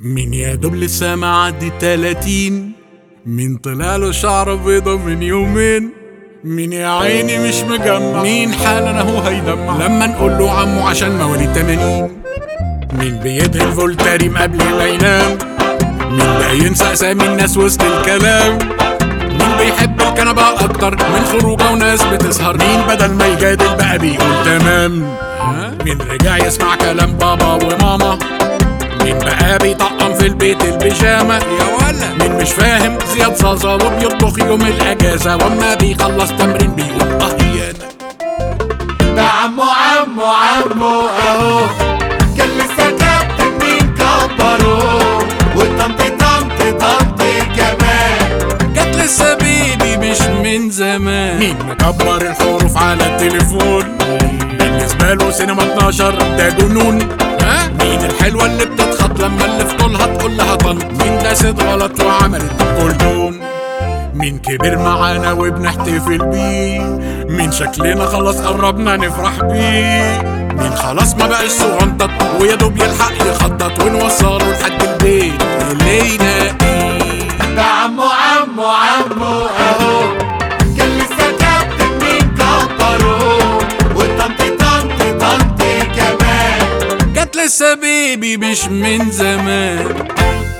مين يا دوب لسه معدي 30؟ مين طلع له شعر بيضة من يومين؟ مين يا عيني مش مجمع؟ مين حالا اهو هيدمع لما نقول له عمو عشان مواليد 80؟ مين بيدهن فولتاريم قبل ما ينام؟ مين بقى ينسى اسامي الناس وسط الكلام؟ مين بيحب الكنبة اكتر من خروجه وناس بتسهر؟ مين بدل ما يجادل بقى بيقول تمام؟ مين رجع يسمع كلام بابا وماما؟ مين بقى بيطقم في البيت البيجامة يا ولا؟ مين مش فاهم زياد صاصة وبيطبخ يوم الاجازة واما بيخلص تمرين بيقول اهيانا؟ ده عمو اهو كان لسه كابتن مين كبروه وطنطي كمان جت لسه بيبي مش من زمان. مين مكبر الحروف على التليفون؟ بالنسبة له سينما 12 ده جنون. مين الحلوة اللي بتتخط لما اللي في طولها تقول لها طن؟ مين داست غلط وعملت كولدون؟ مين كبر معانا وبنحتفل بيه؟ مين شكلنا خلاص قربنا نفرح بيه؟ مين خلاص ما بقاش صغنطط ويا دوب يلحق يخطط ونوصله لحد البيت اللي يلاقيه؟ ده عمو اهو كان لسه كابتن مين كبروه وطنطي كمان جت لسه بيبي مش من زمان.